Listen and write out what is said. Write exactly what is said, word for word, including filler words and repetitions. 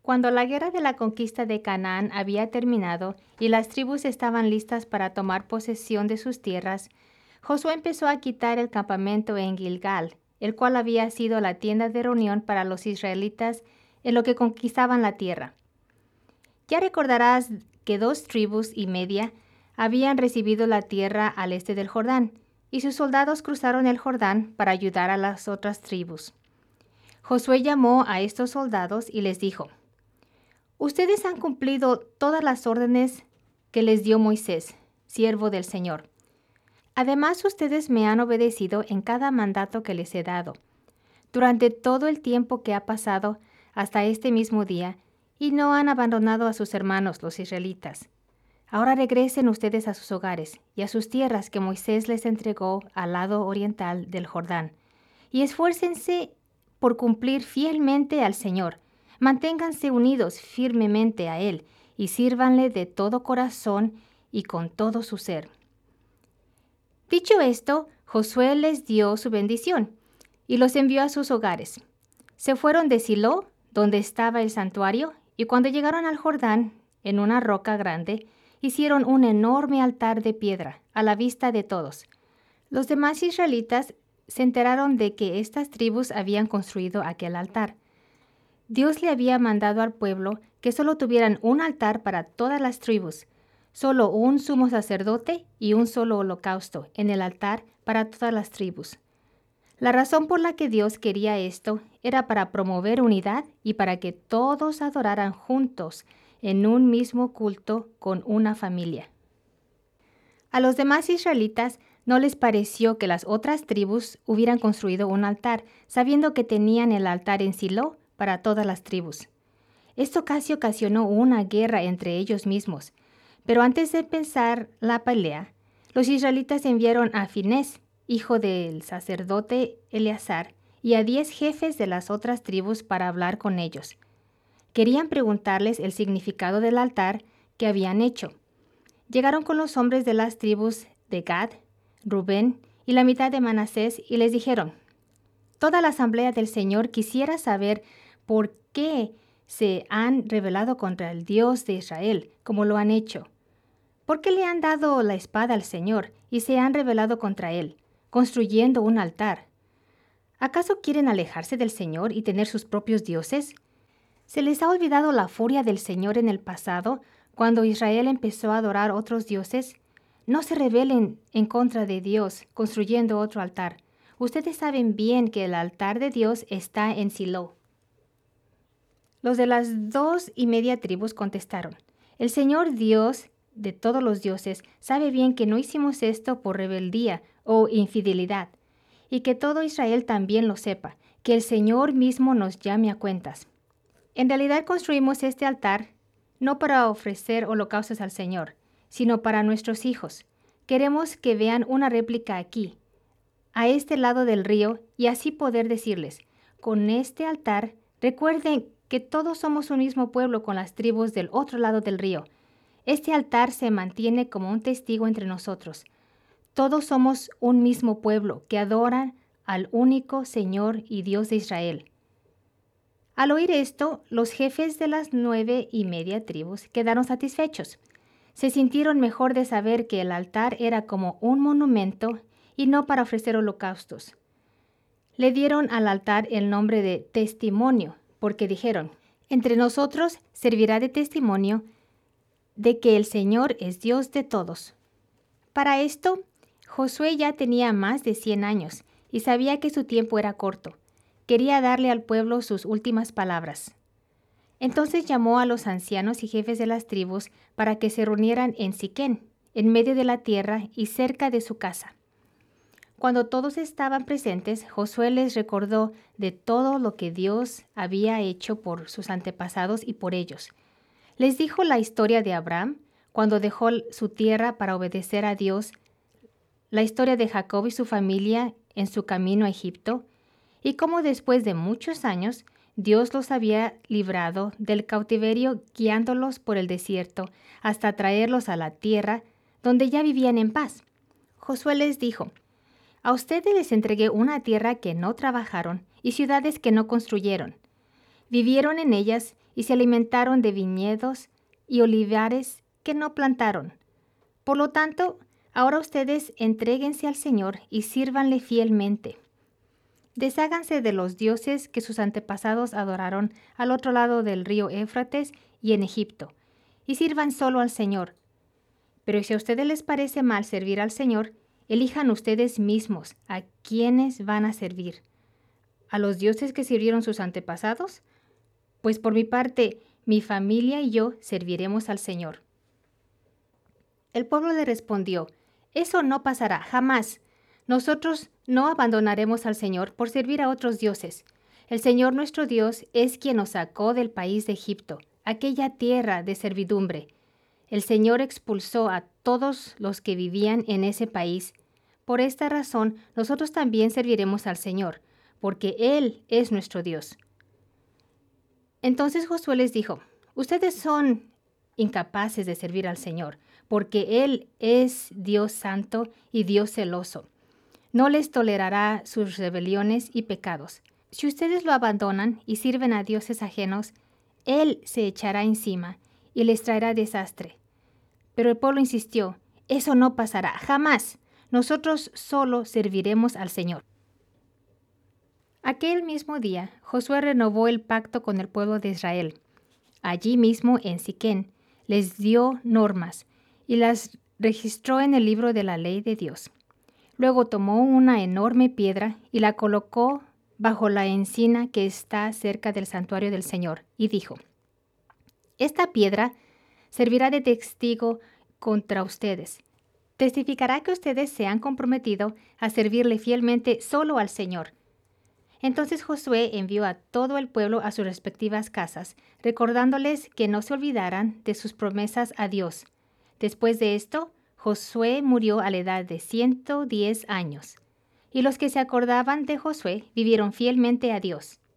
Cuando la guerra de la conquista de Canaán había terminado y las tribus estaban listas para tomar posesión de sus tierras, Josué empezó a quitar el campamento en Gilgal, el cual había sido la tienda de reunión para los israelitas en lo que conquistaban la tierra. Ya recordarás que dos tribus y media habían recibido la tierra al este del Jordán, y sus soldados cruzaron el Jordán para ayudar a las otras tribus. Josué llamó a estos soldados y les dijo: «Ustedes han cumplido todas las órdenes que les dio Moisés, siervo del Señor. Además, ustedes me han obedecido en cada mandato que les he dado, durante todo el tiempo que ha pasado hasta este mismo día, y no han abandonado a sus hermanos, los israelitas. Ahora regresen ustedes a sus hogares y a sus tierras que Moisés les entregó al lado oriental del Jordán, y esfuércense por cumplir fielmente al Señor. Manténganse unidos firmemente a Él y sírvanle de todo corazón y con todo su ser». Dicho esto, Josué les dio su bendición y los envió a sus hogares. Se fueron de Silo, donde estaba el santuario, y cuando llegaron al Jordán, en una roca grande, hicieron un enorme altar de piedra a la vista de todos. Los demás israelitas se enteraron de que estas tribus habían construido aquel altar. Dios le había mandado al pueblo que solo tuvieran un altar para todas las tribus, solo un sumo sacerdote y un solo holocausto en el altar para todas las tribus. La razón por la que Dios quería esto era para promover unidad y para que todos adoraran juntos en un mismo culto con una familia. A los demás israelitas no les pareció que las otras tribus hubieran construido un altar, sabiendo que tenían el altar en Silo para todas las tribus. Esto casi ocasionó una guerra entre ellos mismos. Pero antes de empezar la pelea, los israelitas enviaron a Finés, hijo del sacerdote Eleazar, y a diez jefes de las otras tribus para hablar con ellos. Querían preguntarles el significado del altar que habían hecho. Llegaron con los hombres de las tribus de Gad, Rubén y la mitad de Manasés y les dijeron: «Toda la asamblea del Señor quisiera saber por qué se han rebelado contra el Dios de Israel, como lo han hecho. ¿Por qué le han dado la espada al Señor y se han rebelado contra Él, construyendo un altar? ¿Acaso quieren alejarse del Señor y tener sus propios dioses? ¿Se les ha olvidado la furia del Señor en el pasado, cuando Israel empezó a adorar otros dioses? No se rebelen en contra de Dios, construyendo otro altar. Ustedes saben bien que el altar de Dios está en Silo». Los de las dos y media tribus contestaron: «El Señor Dios de todos los dioses sabe bien que no hicimos esto por rebeldía o infidelidad, y que todo Israel también lo sepa, que el Señor mismo nos llame a cuentas. En realidad construimos este altar no para ofrecer holocaustos al Señor, sino para nuestros hijos. Queremos que vean una réplica aquí, a este lado del río, y así poder decirles: con este altar recuerden que todos somos un mismo pueblo con las tribus del otro lado del río. Este altar se mantiene como un testigo entre nosotros. Todos somos un mismo pueblo que adora al único Señor y Dios de Israel». Al oír esto, los jefes de las nueve y media tribus quedaron satisfechos. Se sintieron mejor de saber que el altar era como un monumento y no para ofrecer holocaustos. Le dieron al altar el nombre de Testimonio, porque dijeron: «Entre nosotros servirá de testimonio de que el Señor es Dios de todos». Para esto, Josué ya tenía más de cien años y sabía que su tiempo era corto. Quería darle al pueblo sus últimas palabras. Entonces llamó a los ancianos y jefes de las tribus para que se reunieran en Siquén, en medio de la tierra y cerca de su casa. Cuando todos estaban presentes, Josué les recordó de todo lo que Dios había hecho por sus antepasados y por ellos. Les dijo la historia de Abraham, cuando dejó su tierra para obedecer a Dios, la historia de Jacob y su familia en su camino a Egipto, y cómo después de muchos años Dios los había librado del cautiverio guiándolos por el desierto hasta traerlos a la tierra donde ya vivían en paz. Josué les dijo: «A ustedes les entregué una tierra que no trabajaron y ciudades que no construyeron. Vivieron en ellas y se alimentaron de viñedos y olivares que no plantaron. Por lo tanto, ahora ustedes entréguense al Señor y sírvanle fielmente. Desháganse de los dioses que sus antepasados adoraron al otro lado del río Éufrates y en Egipto, y sirvan solo al Señor. Pero si a ustedes les parece mal servir al Señor, elijan ustedes mismos a quiénes van a servir. ¿A los dioses que sirvieron sus antepasados? Pues por mi parte, mi familia y yo serviremos al Señor. El pueblo le respondió, eso no pasará, jamás. Nosotros no abandonaremos al Señor por servir a otros dioses. El Señor nuestro Dios es quien nos sacó del país de Egipto, aquella tierra de servidumbre. El Señor expulsó a todos los que vivían en ese país. Por esta razón, nosotros también serviremos al Señor, porque Él es nuestro Dios. Entonces Josué les dijo, ustedes son incapaces de servir al Señor, porque Él es Dios santo y Dios celoso. No les tolerará sus rebeliones y pecados. Si ustedes lo abandonan y sirven a dioses ajenos, Él se echará encima y les traerá desastre. Pero el pueblo insistió, eso no pasará, jamás. Nosotros solo serviremos al Señor. Aquel mismo día, Josué renovó el pacto con el pueblo de Israel. Allí mismo en Siquén les dio normas y las registró en el libro de la ley de Dios. Luego tomó una enorme piedra y la colocó bajo la encina que está cerca del santuario del Señor y dijo, esta piedra servirá de testigo contra ustedes. Testificará que ustedes se han comprometido a servirle fielmente solo al Señor. Entonces Josué envió a todo el pueblo a sus respectivas casas, recordándoles que no se olvidaran de sus promesas a Dios. Después de esto, Josué murió a la edad de ciento diez años. Y los que se acordaban de Josué vivieron fielmente a Dios.